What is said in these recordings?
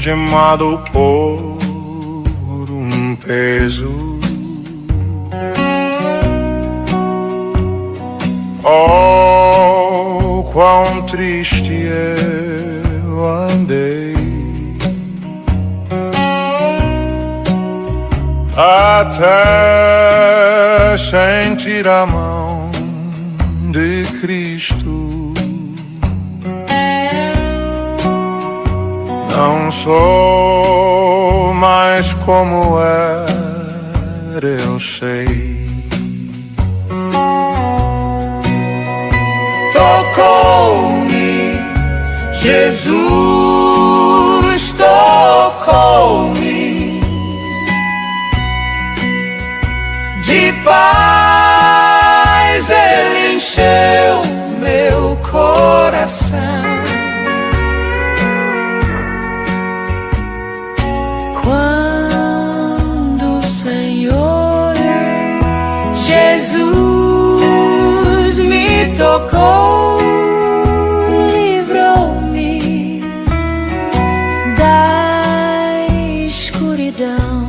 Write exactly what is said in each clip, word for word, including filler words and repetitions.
algemado por um peso. Oh, quão triste eu andei, até sentir a mão de Cristo. Não sou mais como era, eu sei. Tocou-me, Jesus tocou-me, de paz Ele encheu meu coração. Quando o Senhor Jesus me tocou, livrou-me da escuridão.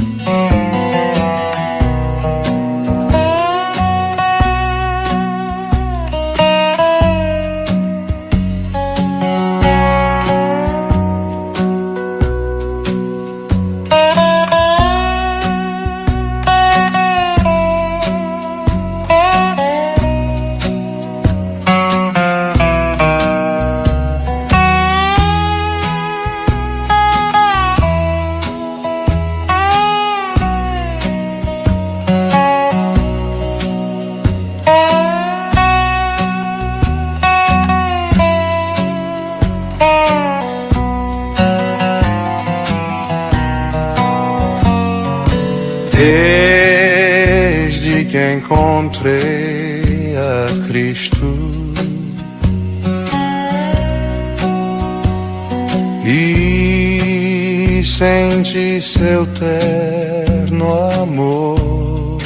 Desde que encontrei a Cristo e senti seu terno amor,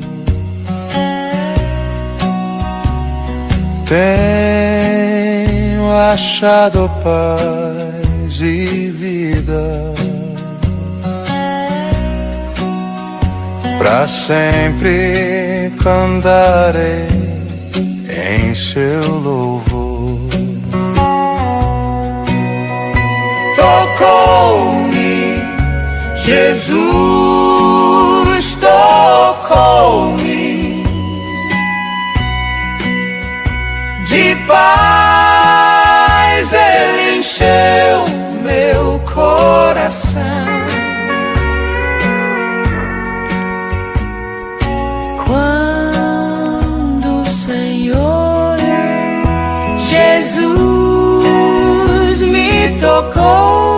tenho achado paz e vida. Pra sempre cantarei em seu louvor. Tocou-me, Jesus tocou-me, de paz Ele encheu meu coração. Quando o Senhor Jesus me tocou,